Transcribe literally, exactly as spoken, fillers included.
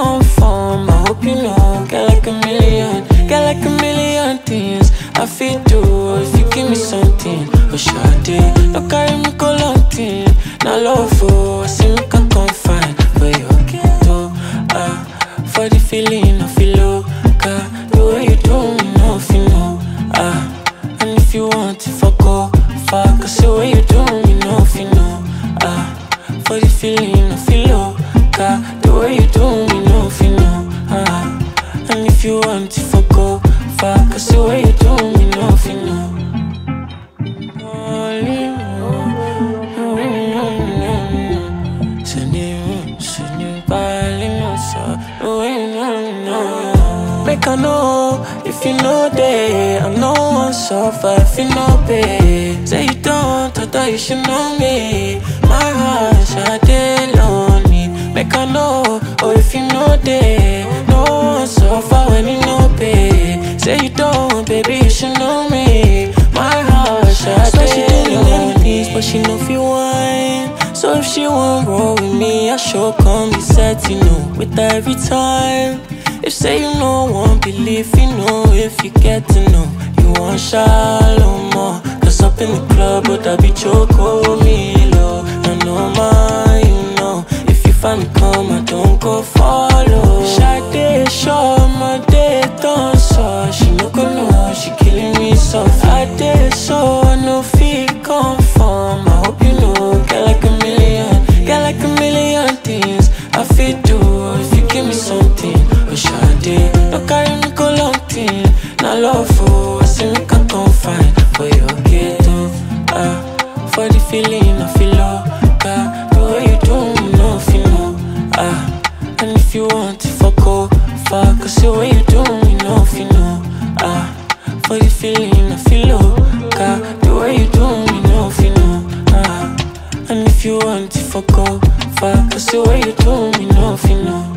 come from. I hope you know, get like a million, get like a million things I feel do if you give me something. Oh shawty, no carry me go long thing. Now love for, I see me can confine, but you okay too. Ah, for the feeling I feel low, God, the way you do me, no feel no. Ah, and if you want to fuck off, fuck, cause the way you do me, no feel no. Ah, for the feeling I feel low, God, the way you do me, no feel no. Ah, and if you want to fuck off, fuck, cause the way you do me, no feel no. Make I know if you know that I know one suffer if you know pay. Say you don't, I thought you should know me. My heart shot lonely. Make I know, or if you know that no one suffer when you know pay. Say you don't, baby, you should know me. My heart shot so she lonely, but she know if you want. So if she won't roll with me, I sure come be set, you know, with her every time. If say you know, won't believe, you know, if you get to know, you want shallow more. Cause up in the club, but I be choco me low. I know mine, you know, if you find me come, I don't go follow. Shade, show my day, don't so. She no go know, she killing me soft. I did so, I no feel come from. I hope you know, get like a million, get like a million things I feel do if you give me something. Oh shawty, no carry me go long thing. Now love for, I see me can confine, but you okay too. Ah, for the feeling I feel low, God, the way you do me, no feel no. Ah, and if you want to fuck off, fuck, cause the way you do me, no feel no. Ah, for the feeling I feel low, God, the way you do me, no feel no. Ah, and if you want to fuck off, fuck, cause the way you do me, no feel no.